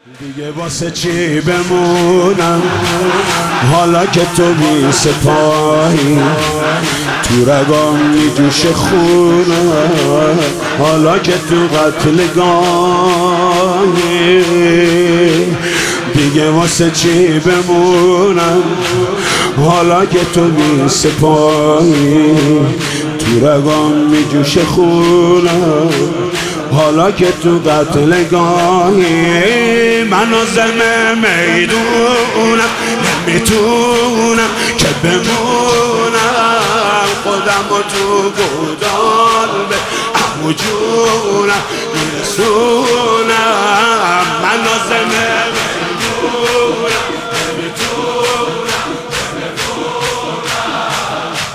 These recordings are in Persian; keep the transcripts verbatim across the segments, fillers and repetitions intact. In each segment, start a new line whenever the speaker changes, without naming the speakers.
دیگه واسه چی بمونم حالا که تو بی سپاهی، تو رگام میجوش خونم حالا که تو قتلگاهی. دیگه واسه چی بمونم حالا که تو بی سپاهی، تو رگام میجوش خونم حالا که تو قتلگاهی. من عازم میدونم نمیتونم که بمونم، خودم و تو گودال به عمو جونم میرسونم. من عازم میدونم نمیتونم که بمونم،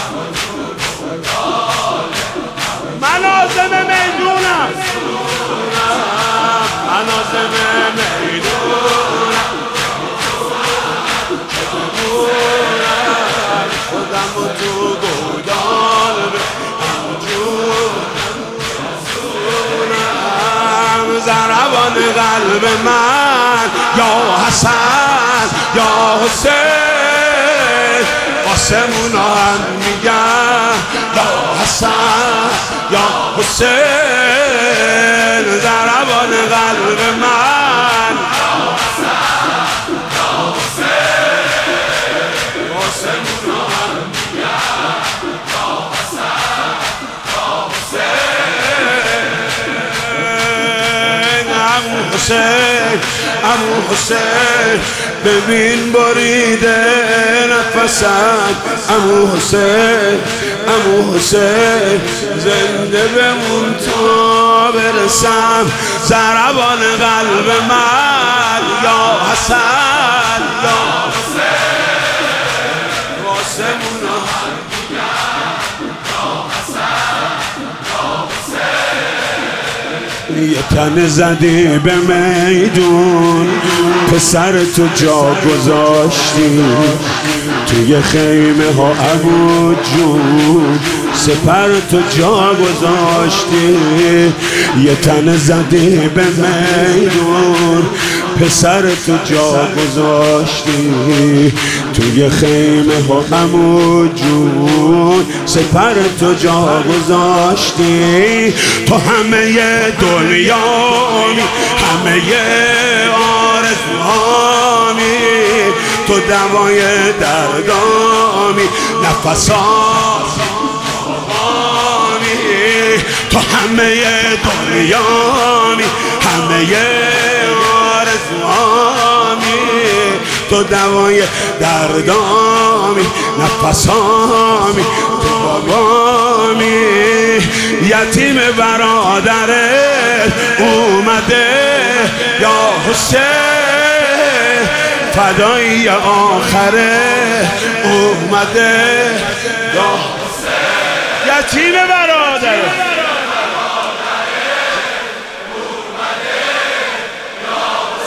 من عازم میدونم من عازم میدونم که بمونم، خودم و تو گودال به عمو جونم میرسونم. ضربان قلب من یا حسن یا حسین، آسمون هم میگن یا حسن یا حسین. ضربان قلب من یا حسن یا حسین، آسمون هم میگن یا حسن یا حسین. عمو حسین عمو حسین ببین بریده نفسم، عمو حسین عمو حسین زنده بمون تا برسم. ضربان قلب من یا حسن یا حسین، آسمون هم میگن یا حسن یا حسین. یه تن زدی به میدون، پسر تو جا گذاشتی توی خیمه ها عمو جون، سپر تو جا گذاشتی. یه تن زدی به میدون، پسر تو جا گذاشتی توی خیمه ها عمو جون، سپر تو جا گذاشتی. تو همه دنیامی همه آرزوهامی، تو دوای دردامی نفسامی. تو همه دنیامی همه آرزوهامی، تو دوای دردامی نفسامی. تو بابامی یتیم برادرت اومده یا حسین، فدایی آخره اومده یا حسین. یتیم برادرت اومده یا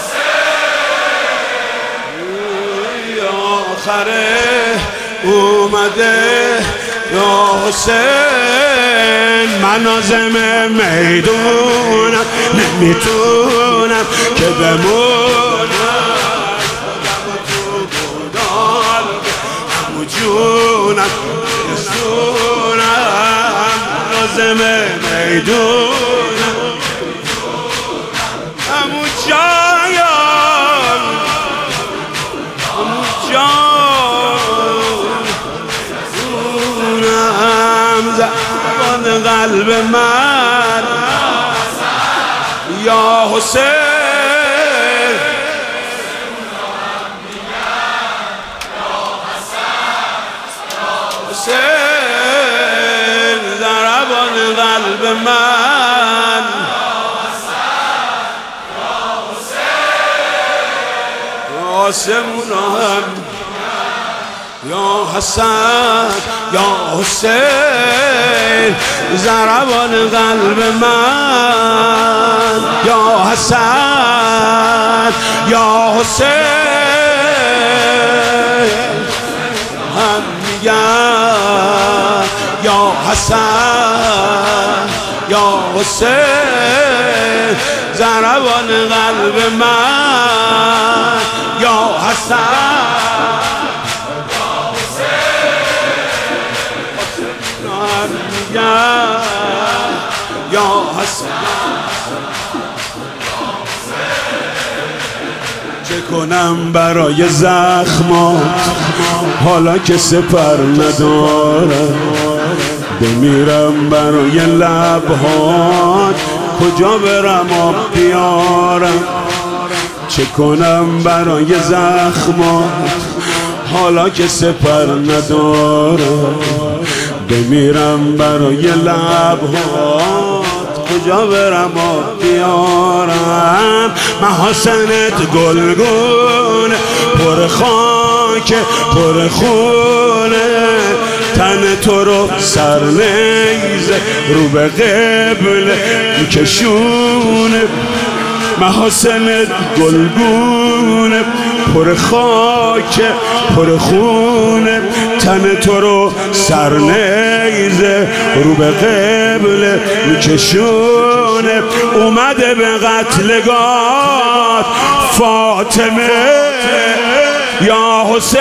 حسین، آخره اومده یا حسین. من عازم میدونم نمیتونم که بمونم، خودم و تو گودال به عمو جونم میرسونم. من عازم میدونم عمو جان عمو جان. زبان قلب من یا حسین، حسین. ضربان قلب من آسمون هم یا حسن یا حسین. ضربان قلب من یا حسن یا حسین. هم میگن یا حسن یا حسین. ضربان قلب من چه کنم برای زخمات حالا که سپر ندارم، بمیرم برای لبهات کجا برم آب بیارم. چه کنم برای زخمات حالا که سپر ندارم، بمیرم برای لبهات کجا برم آب بیارم. محاسنت گلگون پر خاک پر خونه، تن تو رو سر نیزه رو به قبله میکشونه. محاسنت گلگونه پر خاک پر خونه، تن تو رو سر نیزه رو به قبله میکشونه. اومده به قتلگاه فاطمه یا حسین،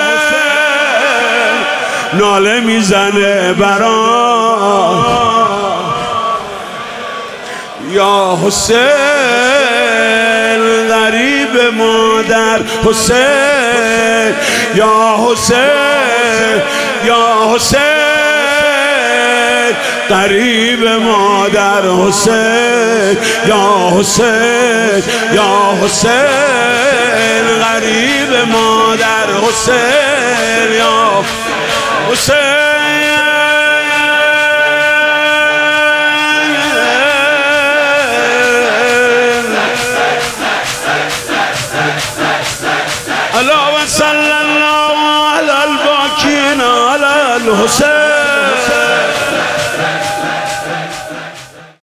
ناله میزنه برات یا حسین. غریب مادر حسین یا حسین یا حسین، غریب مادر حسین یا حسین یا حسین، غریب مادر حسین یا حسین. اللهم صل الله على الباكين على الحسين.